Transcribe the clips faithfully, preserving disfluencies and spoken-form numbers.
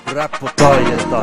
Rappo taijeta.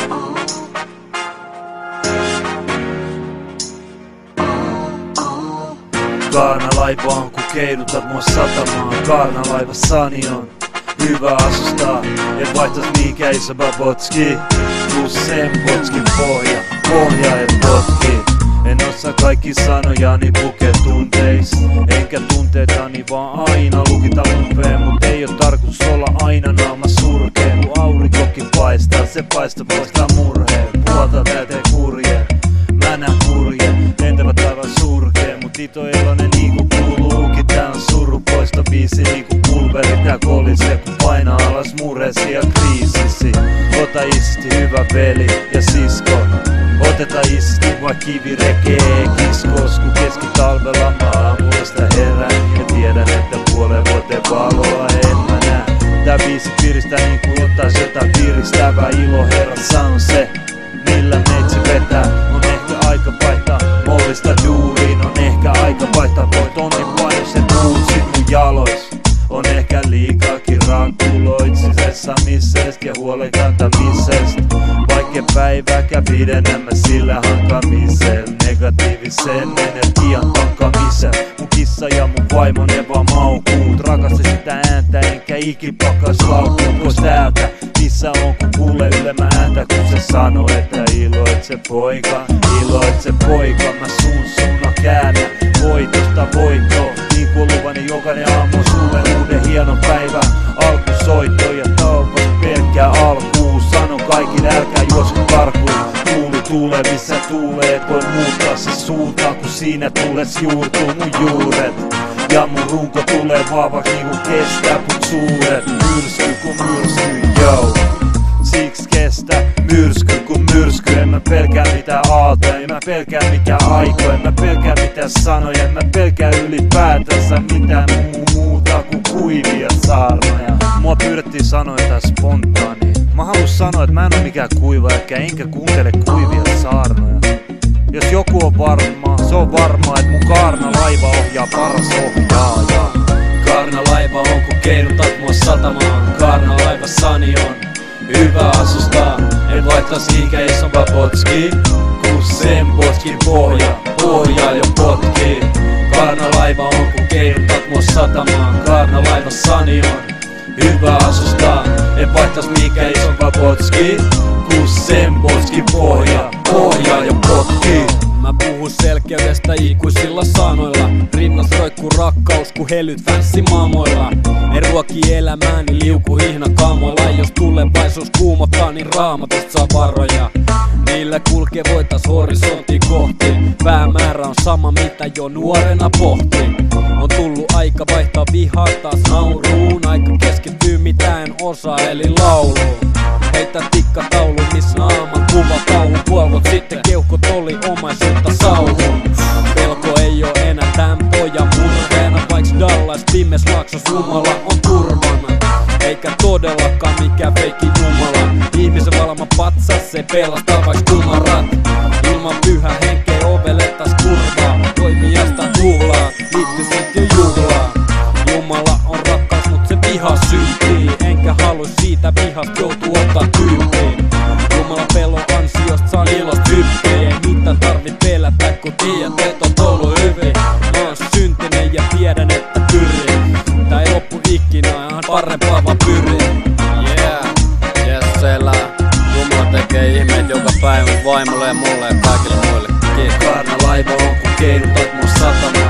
Kaarnalaiva on ku keinutat mua satamaan. Kaarnalaivassani on hyvä asustaa. Et vaihtais mihinkään iso babotski. Tuu sen potskin pohja, pohja ja potki. En osaa kaikki sanojani pukee tunteis. Enkä tunteetani vaan aina lukita umpeen. Mut ei oo tarkoitus olla aina naama surkeen. Kun aurinkokin paistaa, se paista poistaa murheen. Puolta täyteen kurjeen, mä nään kurjeen. Lentävät aivan surkeen, mut ito iloinen niinku kuuluukin. Tää on suru poista biisi niinku pulveri. Tää kolisee kun painaa alas murheesi ja kriisisi. Ota isisti hyvä veli ja sisko. Oteta isisti mua kivirekee kiskos. Kun keskitalvella mä aamulla sitä herään. Ja tiedän että puolen vuoteen valoa en mä nää. Tää biisi piristää niinku ottais jotain piristävää. Ilo herrassa on se millä meitsi vetää. On ehkä aika vaihtaa mollista duuriin. On ehkä aika vaihtaa voi tonnin painos ja tuut sit mun jalois. On ehkä liikaakin rakuloit sisessämisest ja huolen kantamisest. Vaikka päivääkään pidennämme sillä hankamisel. Negatiivisen energian tankamisel. Mun kissa ja mun vaimo ne vaan maukuut. Rakastin sitä ääntä enkä ikin pakas laukkuun pois täältä. Missä on kun kuulee ylemmä ääntä kun se sanoo että iloitse poika, iloitse poika. Mä sun suunna käännän voitosta voittoon. Niin kuin luvani jokainen aamu sulle uuden hienon päivän alkusoitto. Ja taivas pelkkää alkuun. Sano kaikille älkää juosko karkuun. Tuuli tuulee missä tuulee. Et voi muuttaa se suuntaan kun siinä tules juurtuu mun juuret. Ja mun runko tulee vaavak niinku kestää put suuret. Myrsky kun myrsky, joo. Siks kestä myrsky kun myrsky. En mä pelkää mitään aaltoja, en mä pelkää mitään aikoja. En mä pelkää mitään sanoja, en mä pelkää ylipäätänsä mitään muu muuta kuin kuivia saarnoja. Mua pyydettiin sanoja tää spontaani. Mä halus sanoa, että mä en oo mikään kuiva ehkä enkä kuuntele kuivia saarnoja. Jos joku on varma, se on varmaa, että mun kaarnalaiva ohjaa paras ohjaaja. Kaarnalaiva on kun keinutat mua satamaan. Kaarnalaivassani on hyvä asustaa. En vaihtais mihinkään isompaa potski. Kun sen potkin pohja, pohja jo potki. Kaarnalaiva on kun keinutat mua satamaan. Kaarnalaivassani on hyvä asustaa. En vaihtais mihinkään isompaa potski. Kun sen potkin pohja, pohja jo potki. Mä puhun selkeydestä ikuisilla sanoilla. Rinnas roikkuu rakkaus ku helyt fänssimaamoilla. En ruoki elämääni liuku hihnakamoilla. Jos tulevaisuus kuumottaa niin raamatusta saa varoja. Niillä kulkee voitais horisontti kohti. Päämäärä on sama mitä jo nuorena pohti. On tullut aika vaihtaa vihaa taas nauruun. Aika keskittyy mitä en osaa eli lauluun. Heitä tikkataulu missä naaman kuva kauhun. Puolvot sitten keuhkot oli omaisuutta sauhun. Pelko ei oo enää tän pojan murheena. Vaiks Dallas pimes laaksos Jumala on turvana. Eikä todellakaan mikään feikki Jumala. Ihmisen valama patsas se pelastaa vaiks kumarat. Ilman pyhä henkeä ovelettas kurvaa. Toimijasta tuhlaa, liitty sit jo juhlaa. Jumala on rakkaus mut se viha syntii. Enkä halua siitä vihasta joutuu ottaa tyyppiin. Jumala pelon ansiosta saan ilosta hyppiä. Ei mitään tarvit pelätä kun tiedät et on ollut hyvin. Mä oon syntinen ja tiedän että pyrin. Tää ei loppu ikinä ihan parempaa vaan pyrin. Yeah, yes elää. Jumala tekee ihmeet joka päivä vaimolle ja mulle ja kaikille muille. Kaarnalaiva on kun keinutat mun satamaan.